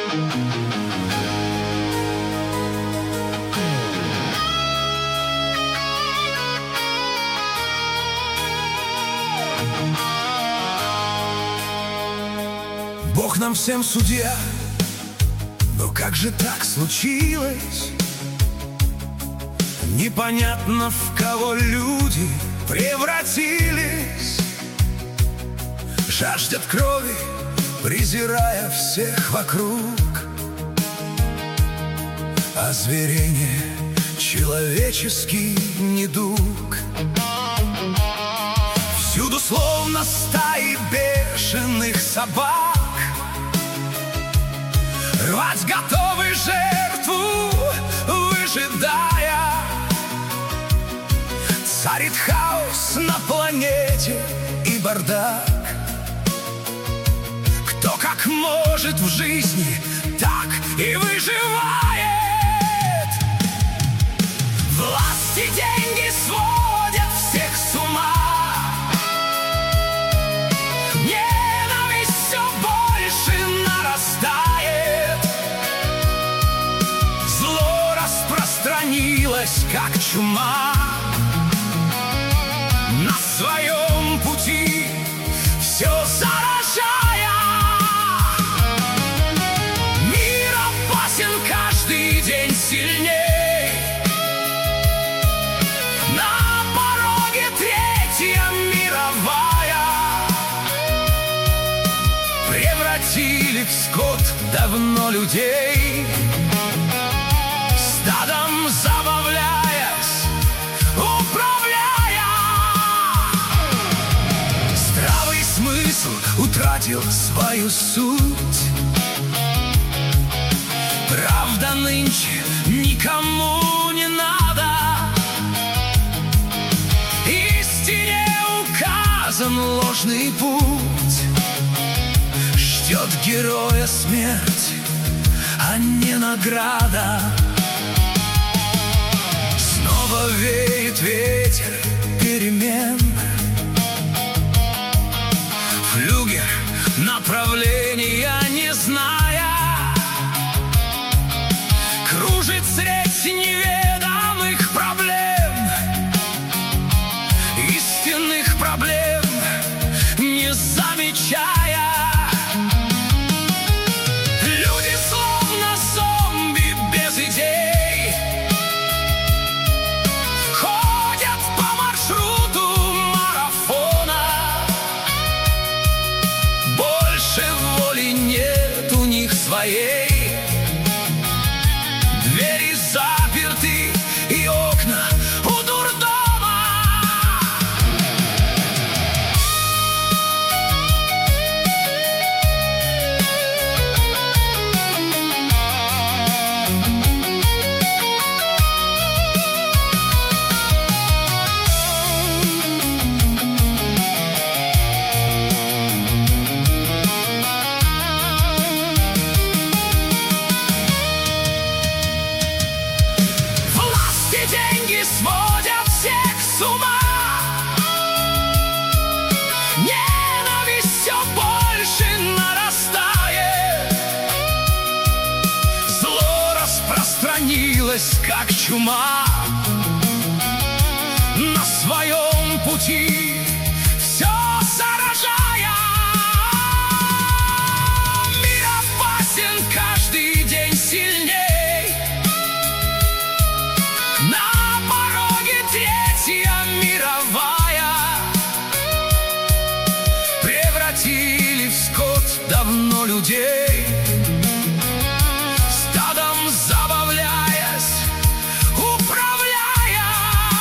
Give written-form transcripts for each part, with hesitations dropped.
Бог нам всем судья, но как же так случилось? Непонятно, в кого люди превратились. Жаждет крови, презирая всех вокруг. Озверение, человеческий недуг. Всюду словно стаи бешеных собак, рвать готовы жертву, выжидая. Царит хаос на планете и бардак. Кто как может в жизни, так и выживает. Власть и деньги сводят всех с ума. Ненависть все больше нарастает. Зло распространилось, как чума. На своем пути все заражая. Мир опасен каждый день сильней. На пороге Третья мировая. Превратили в скот давно людей. Стадом забавляясь, управляя. Здравый смысл утратил свою суть. Правда нынче никому не надо. Истине указан ложный путь. Ждет героя смерть, а не награда. Снова веет ветер перемен. Флюгер направления не зная, кружит средь неведомых проблем. Истинных проблем не замечая. Люди словно зомби без идей. Ходят по маршруту марафона. Больше воли нет у них своей. Двери заперты и окна у дурдома. Власть и деньги сводят всех с ума. Ненависть все больше нарастает. Зло распространилось, как чума. На своем пути все заражая. Мир опасен каждый день сильней. На пороге Третья мировая. Превратили в скот давно людей. Стадом забавляясь, управляя.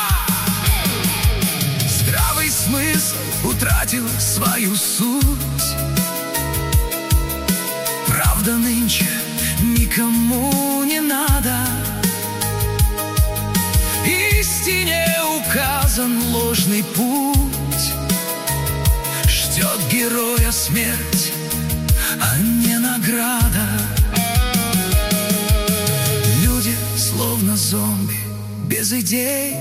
Здравый смысл утратил свою суть. Правда нынче никому не надо. Истине указан ложный путь. Ждет героя смерть, а не награда. Люди словно зомби без идей.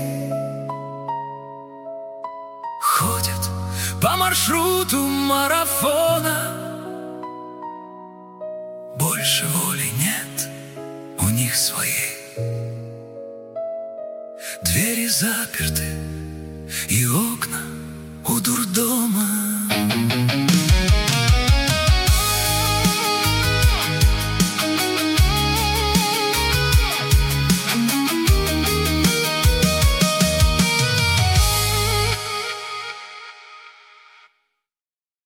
Ходят по маршруту марафона. Больше больше воли нет у них своей. Двери заперты и окна у дурдома.